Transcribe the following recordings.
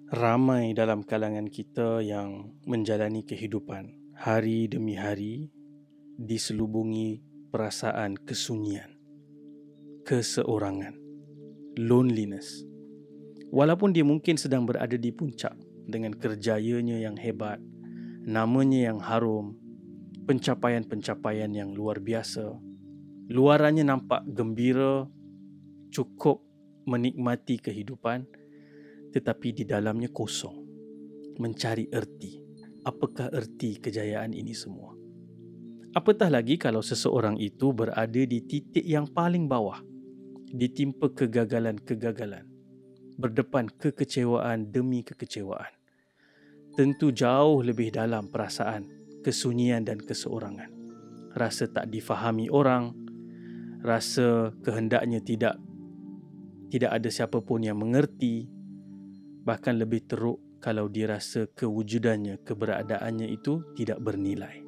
Ramai dalam kalangan kita yang menjalani kehidupan hari demi hari diselubungi perasaan kesunyian, keseorangan, loneliness. Walaupun dia mungkin sedang berada di puncak dengan kerjayanya yang hebat, namanya yang harum, pencapaian-pencapaian yang luar biasa, luarannya nampak gembira, cukup menikmati kehidupan, tetapi di dalamnya kosong, mencari erti. Apakah erti kejayaan ini semua? Apatah lagi kalau seseorang itu berada di titik yang paling bawah, ditimpa kegagalan-kegagalan, berdepan kekecewaan demi kekecewaan. Tentu jauh lebih dalam perasaan kesunyian dan keseorangan. Rasa tak difahami orang, rasa kehendaknya tidak ada siapa pun yang mengerti. Bahkan lebih teruk kalau dia rasa kewujudannya, keberadaannya itu tidak bernilai.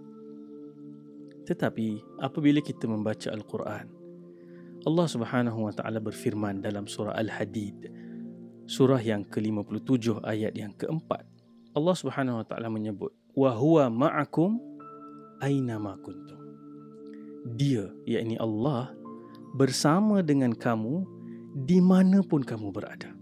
Tetapi apabila kita membaca Al-Quran, Allah Subhanahu wa taala berfirman dalam surah Al-Hadid, surah yang ke-57 ayat yang keempat. Allah Subhanahu wa taala menyebut, wa huwa ma'akum aina ma kuntum. Dia, yakni Allah, bersama dengan kamu di mana pun kamu berada.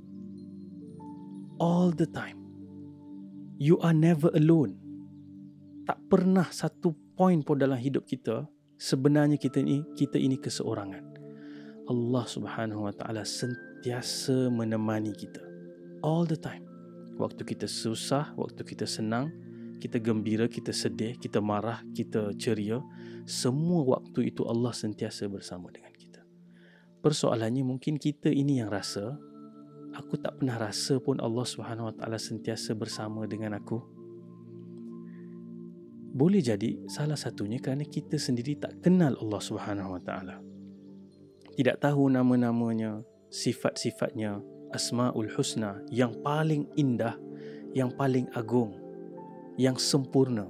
All the time. You are never alone. Tak pernah satu poin pun dalam hidup kita sebenarnya kita ini keseorangan. Allah Subhanahu wa taala sentiasa menemani kita. All the time. Waktu kita susah, waktu kita senang, kita gembira, kita sedih, kita marah, kita ceria, semua waktu itu Allah sentiasa bersama dengan kita. Persoalannya mungkin kita ini yang rasa, aku tak pernah rasa pun Allah Subhanahu wa taala sentiasa bersama dengan aku. Boleh jadi salah satunya kerana kita sendiri tak kenal Allah Subhanahu wa taala. Tidak tahu nama-namanya, sifat-sifatnya, Asmaul Husna yang paling indah, yang paling agung, yang sempurna.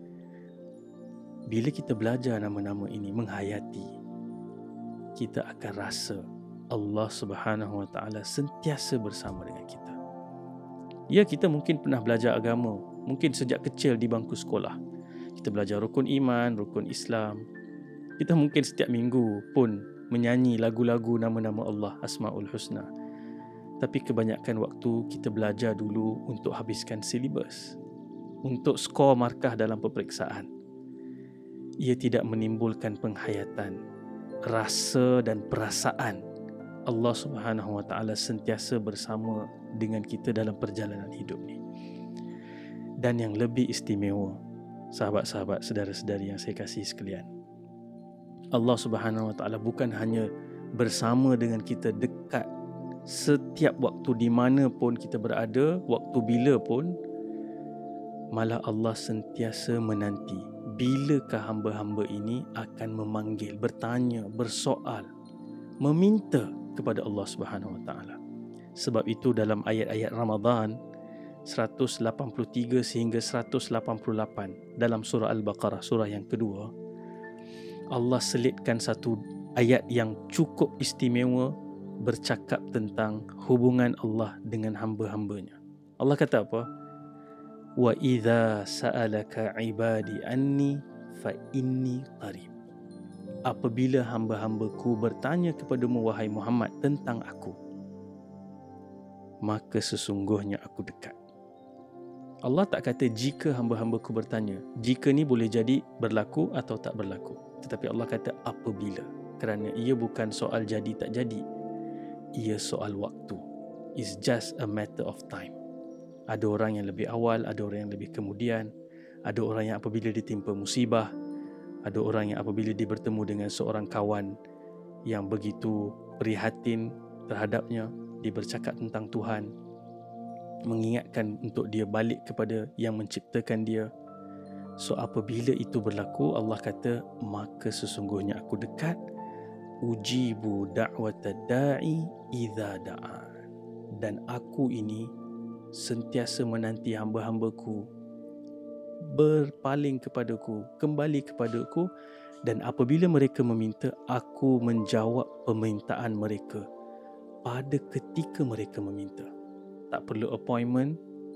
Bila kita belajar nama-nama ini, menghayati, kita akan rasa Allah Subhanahu wa taala sentiasa bersama dengan kita. Ya, kita mungkin pernah belajar agama, mungkin sejak kecil di bangku sekolah. Kita belajar rukun iman, rukun Islam. Kita mungkin setiap minggu pun menyanyi lagu-lagu nama-nama Allah, Asmaul Husna. Tapi kebanyakan waktu kita belajar dulu untuk habiskan silibus, untuk skor markah dalam peperiksaan. Ia tidak menimbulkan penghayatan, rasa dan perasaan Allah Subhanahu wa taala sentiasa bersama dengan kita dalam perjalanan hidup ni. Dan yang lebih istimewa, sahabat-sahabat, saudara-saudari yang saya kasihi sekalian, Allah Subhanahu wa taala bukan hanya bersama dengan kita, dekat setiap waktu di mana pun kita berada, waktu bila pun, malah Allah sentiasa menanti bilakah hamba-hamba ini akan memanggil, bertanya, bersoal, meminta kepada Allah Subhanahu wa taala. Sebab itu dalam ayat-ayat Ramadan 183 sehingga 188 dalam surah Al-Baqarah, surah yang kedua, Allah selitkan satu ayat yang cukup istimewa bercakap tentang hubungan Allah dengan hamba-hambanya. Allah kata apa? Wa idza sa'alaka ibadi anni fa inni qarib. Apabila hamba-hambaku bertanya kepadamu wahai Muhammad tentang aku, maka sesungguhnya aku dekat. Allah tak kata jika hamba-hambaku bertanya. Jika ni boleh jadi berlaku atau tak berlaku. Tetapi Allah kata apabila. Kerana ia bukan soal jadi tak jadi. Ia soal waktu. It's just a matter of time. Ada orang yang lebih awal, ada orang yang lebih kemudian. Ada orang yang apabila ditimpa musibah, ada orang yang apabila dia bertemu dengan seorang kawan yang begitu prihatin terhadapnya, dia bercakap tentang Tuhan, mengingatkan untuk dia balik kepada yang menciptakan dia. So apabila itu berlaku, Allah kata, maka sesungguhnya aku dekat. Ujibu da'wata da'i idza da'an. Dan aku ini sentiasa menanti hamba-hambaku berpaling kepadaku, kembali kepadaku, dan apabila mereka meminta, aku menjawab permintaan mereka pada ketika mereka meminta. Tak perlu appointment,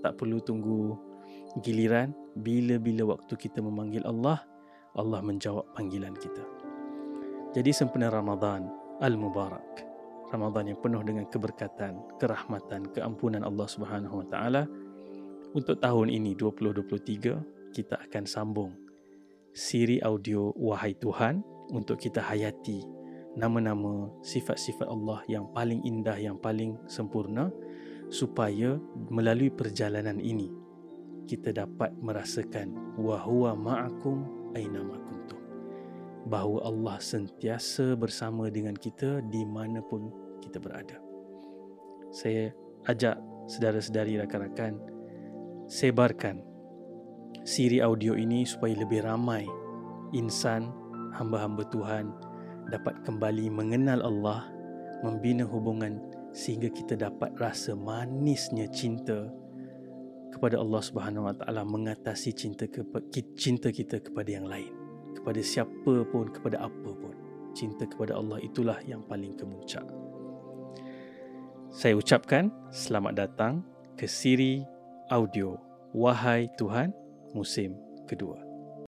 tak perlu tunggu giliran. Bila-bila waktu kita memanggil Allah, Allah menjawab panggilan kita. Jadi sempena Ramadan Al-Mubarak, Ramadan yang penuh dengan keberkatan, kerahmatan, keampunan Allah Subhanahu Wa Taala. Untuk tahun ini 2023, kita akan sambung siri audio Wahai Tuhan untuk kita hayati nama-nama, sifat-sifat Allah yang paling indah, yang paling sempurna, supaya melalui perjalanan ini kita dapat merasakan wa huwa ma'akum ainama kuntum, bahawa Allah sentiasa bersama dengan kita di mana pun kita berada. Saya ajak saudara-saudari, rakan-rakan, sebarkan siri audio ini supaya lebih ramai insan, hamba-hamba Tuhan dapat kembali mengenal Allah, membina hubungan, sehingga kita dapat rasa manisnya cinta kepada Allah Subhanahu Wa Taala, mengatasi cinta kita kepada yang lain, kepada siapa pun, kepada apa pun. Cinta kepada Allah itulah yang paling kemuncak. Saya ucapkan selamat datang ke siri audio Wahai Tuhan musim kedua.